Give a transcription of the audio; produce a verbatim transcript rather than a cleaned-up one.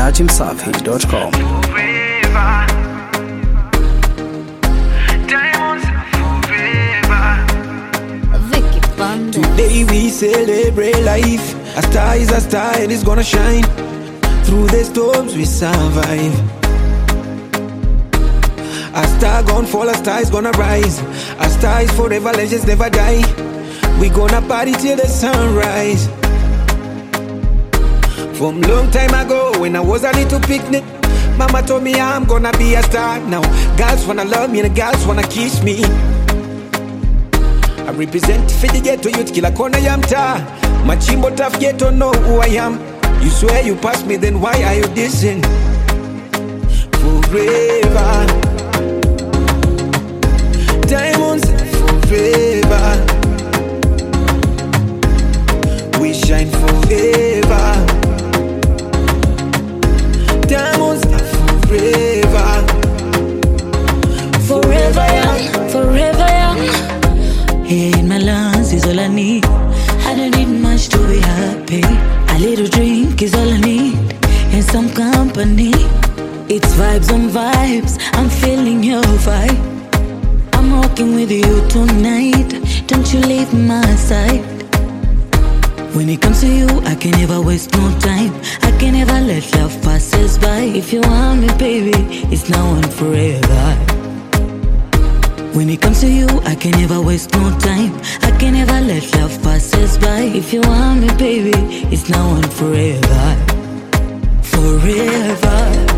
dachimsafi dot com. Today we celebrate life. A star is a star and it's gonna shine. Through the storms we survive. A star gon' fall, a star is gonna rise. A star is forever, legends never die. We gonna party till the sunrise. From long time ago when I was a little picnic, mama told me I'm gonna be a star. Now girls wanna love me and the girls wanna kiss me. I represent for the ghetto youth, kila kona ya mtaa. Machimbo tough ghetto know who I am. You swear you passed me, then why are you dissing? Forever diamonds forever. We shine forever. Diamonds forever. Forever young, forever young. Here in my lungs is all I need. I don't need much to be happy. A little drink is all I need, and some company. It's vibes on vibes, I'm feeling your vibe. I'm walking with you tonight, don't you leave my side. When it comes to you, I can never waste no time. I can never let love pass us by. If you want me, baby, it's now and forever. When it comes to you, I can never waste no time. I can never let love pass us by. If you want me, baby, it's now and forever. Forever.